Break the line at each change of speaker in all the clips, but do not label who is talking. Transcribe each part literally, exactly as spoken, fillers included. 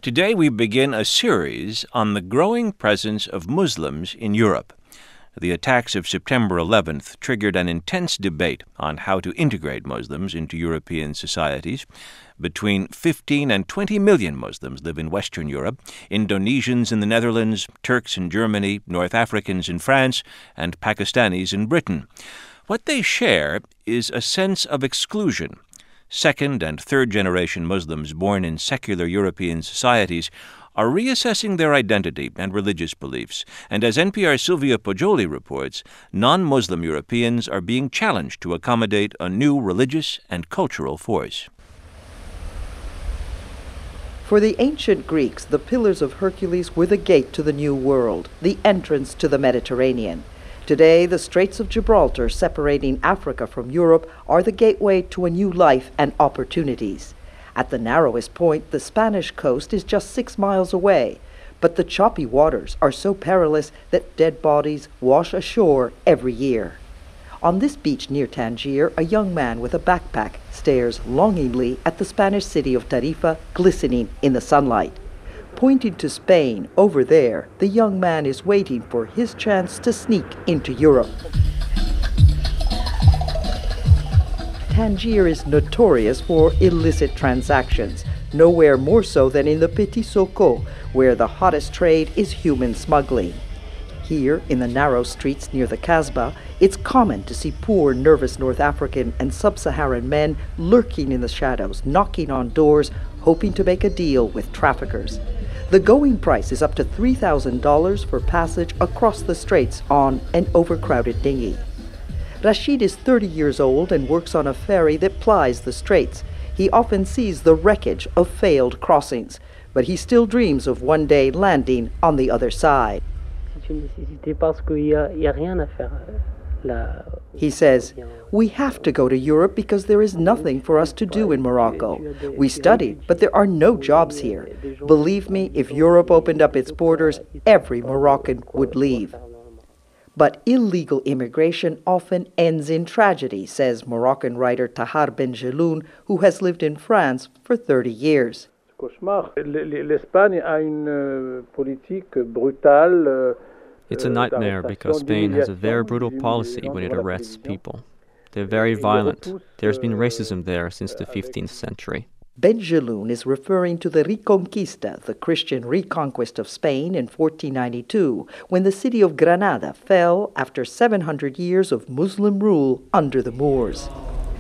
Today we begin a series on the growing presence of Muslims in Europe. The attacks of September eleventh triggered an intense debate on how to integrate Muslims into European societies. Between fifteen and twenty million Muslims live in Western Europe, Indonesians in the Netherlands, Turks in Germany, North Africans in France, and Pakistanis in Britain. What they share is a sense of exclusion. Second- and third-generation Muslims born in secular European societies are reassessing their identity and religious beliefs, and as N P R's Sylvia Poggioli reports, non-Muslim Europeans are being challenged to accommodate a new religious and cultural force.
For the ancient Greeks, the Pillars of Hercules were the gate to the New World, the entrance to the Mediterranean. Today, the Straits of Gibraltar, separating Africa from Europe, are the gateway to a new life and opportunities. At the narrowest point, the Spanish coast is just six miles away, but the choppy waters are so perilous that dead bodies wash ashore every year. On this beach near Tangier, a young man with a backpack stares longingly at the Spanish city of Tarifa glistening in the sunlight. Pointing to Spain, over there, the young man is waiting for his chance to sneak into Europe. Tangier is notorious for illicit transactions, nowhere more so than in the Petit Soko, where the hottest trade is human smuggling. Here, in the narrow streets near the Kasbah, it's common to see poor, nervous North African and sub-Saharan men lurking in the shadows, knocking on doors, hoping to make a deal with traffickers. The going price is up to three thousand dollars for passage across the straits on an overcrowded dinghy. Rashid is thirty years old and works on a ferry that plies the straits. He often sees the wreckage of failed crossings, but he still dreams of one day landing on the other side. He says, "We have to go to Europe because there is nothing for us to do in Morocco. We studied, but there are no jobs here. Believe me, if Europe opened up its borders, every Moroccan would leave." But illegal immigration often ends in tragedy, says Moroccan writer Tahar Benjeloun, who has lived in France for thirty years.
It's a nightmare because Spain has a very brutal policy when it arrests people. They're very violent. There's been racism there since the fifteenth century.
Benjeloun is referring to the Reconquista, the Christian reconquest of Spain in fourteen ninety-two, when the city of Granada fell after seven hundred years of Muslim rule under the Moors.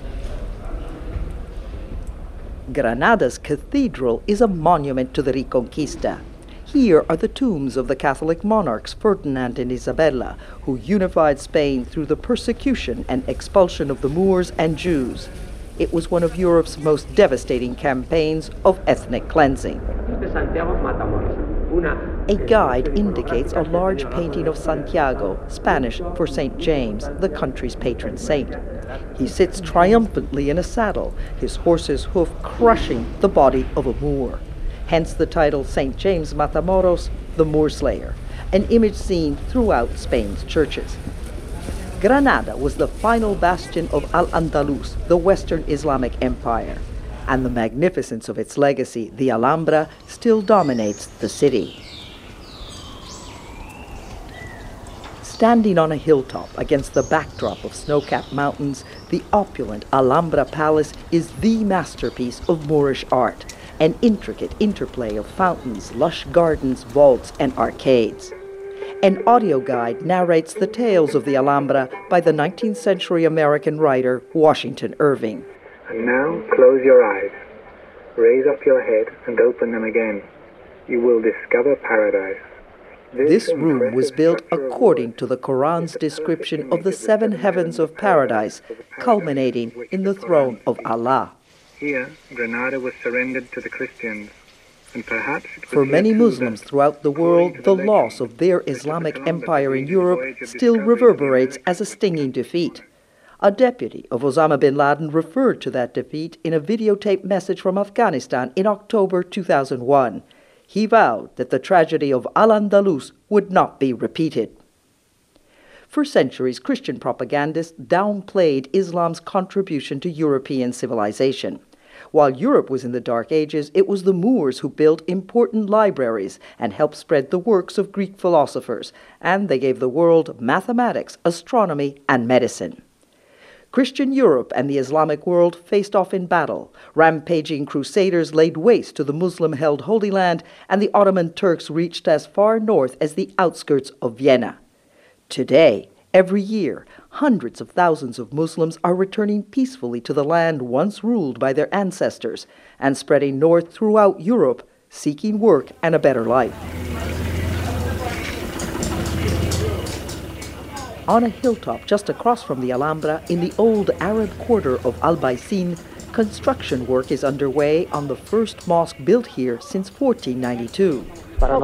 Granada's cathedral is a monument to the Reconquista. Here are the tombs of the Catholic monarchs Ferdinand and Isabella, who unified Spain through the persecution and expulsion of the Moors and Jews. It was one of Europe's most devastating campaigns of ethnic cleansing. A guide indicates a large painting of Santiago, Spanish for Saint James, the country's patron saint. He sits triumphantly in a saddle, his horse's hoof crushing the body of a Moor. Hence the title Saint James Matamoros, the Moor Slayer, an image seen throughout Spain's churches. Granada was the final bastion of Al-Andalus, the Western Islamic Empire, and the magnificence of its legacy, the Alhambra, still dominates the city. Standing on a hilltop against the backdrop of snow-capped mountains, the opulent Alhambra Palace is the masterpiece of Moorish art, an intricate interplay of fountains, lush gardens, vaults, and arcades. An audio guide narrates the tales of the Alhambra by the nineteenth century American writer Washington Irving.
And now close your eyes, raise up your head and open them again. You will discover paradise.
This, this room was built according to the Quran's description of the seven heavens of paradise, culminating in the throne of Allah.
Here, Granada was surrendered to the Christians. And perhaps
for many Muslims throughout the world, the loss of their Islamic empire in Europe still reverberates as a stinging defeat. A deputy of Osama bin Laden referred to that defeat in a videotaped message from Afghanistan in October two thousand one. He vowed that the tragedy of Al-Andalus would not be repeated. For centuries, Christian propagandists downplayed Islam's contribution to European civilization. While Europe was in the Dark Ages, it was the Moors who built important libraries and helped spread the works of Greek philosophers, and they gave the world mathematics, astronomy, and medicine. Christian Europe and the Islamic world faced off in battle. Rampaging crusaders laid waste to the Muslim-held Holy Land, and the Ottoman Turks reached as far north as the outskirts of Vienna. Today, every year, hundreds of thousands of Muslims are returning peacefully to the land once ruled by their ancestors and spreading north throughout Europe, seeking work and a better life. On a hilltop just across from the Alhambra, in the old Arab quarter of Albaicin, construction work is underway on the first mosque built here since fourteen ninety-two.
To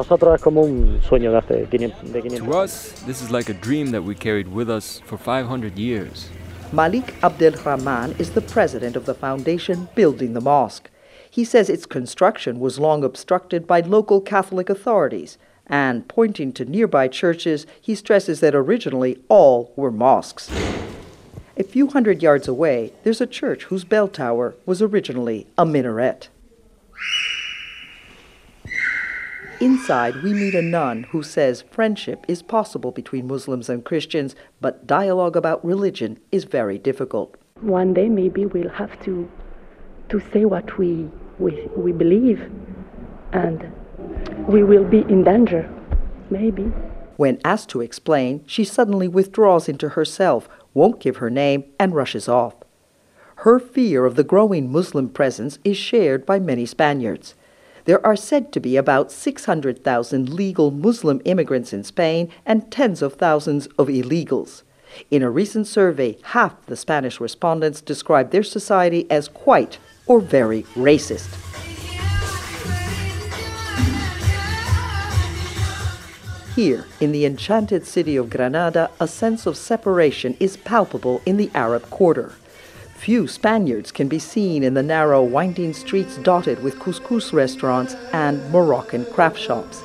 us, this is like a dream that we carried with us for five hundred years.
Malik Abdelrahman is the president of the foundation building the mosque. He says its construction was long obstructed by local Catholic authorities, and pointing to nearby churches, he stresses that originally all were mosques. A few hundred yards away, there's a church whose bell tower was originally a minaret. Inside, we meet a nun who says friendship is possible between Muslims and Christians, but dialogue about religion is very difficult.
One day maybe we'll have to to say what we, we, we believe, and we will be in danger, maybe.
When asked to explain, she suddenly withdraws into herself, won't give her name, and rushes off. Her fear of the growing Muslim presence is shared by many Spaniards. There are said to be about six hundred thousand legal Muslim immigrants in Spain and tens of thousands of illegals. In a recent survey, half the Spanish respondents described their society as quite or very racist. Here, in the enchanted city of Granada, a sense of separation is palpable in the Arab quarter. Few Spaniards can be seen in the narrow, winding streets dotted with couscous restaurants and Moroccan craft shops.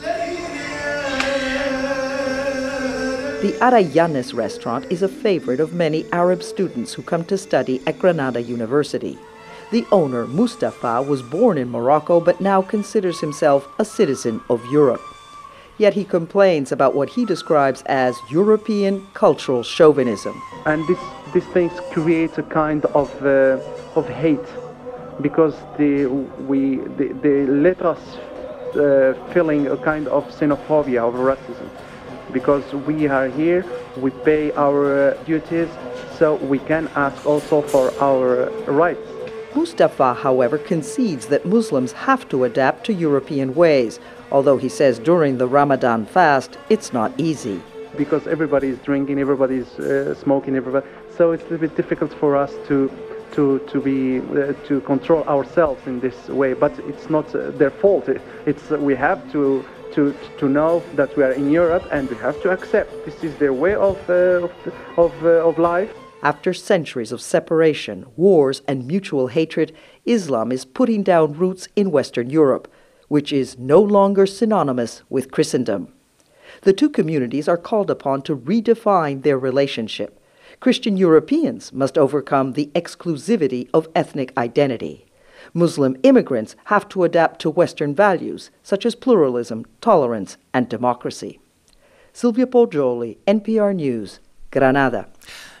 The Arayanes restaurant is a favorite of many Arab students who come to study at Granada University. The owner, Mustafa, was born in Morocco but now considers himself a citizen of Europe. Yet he complains about what he describes as European cultural chauvinism.
And this, these things create a kind of, uh, of hate, because they, we, they, they let us uh, feeling a kind of xenophobia, of racism. Because we are here, we pay our uh, duties, so we can ask also for our uh, rights.
Mustafa, however, concedes that Muslims have to adapt to European ways, although he says during the Ramadan fast, it's not easy.
Because everybody is drinking, everybody is uh, smoking, everybody, so it's a little bit difficult for us to to to be uh, to control ourselves in this way. But it's not uh, their fault. It's uh, we have to to to know that we are in Europe and we have to accept this is their way of uh, of of, uh, of life.
After centuries of separation, wars, and mutual hatred, Islam is putting down roots in Western Europe, which is no longer synonymous with Christendom. The two communities are called upon to redefine their relationship. Christian Europeans must overcome the exclusivity of ethnic identity. Muslim immigrants have to adapt to Western values, such as pluralism, tolerance, and democracy. Silvia Poggioli, N P R News, Granada.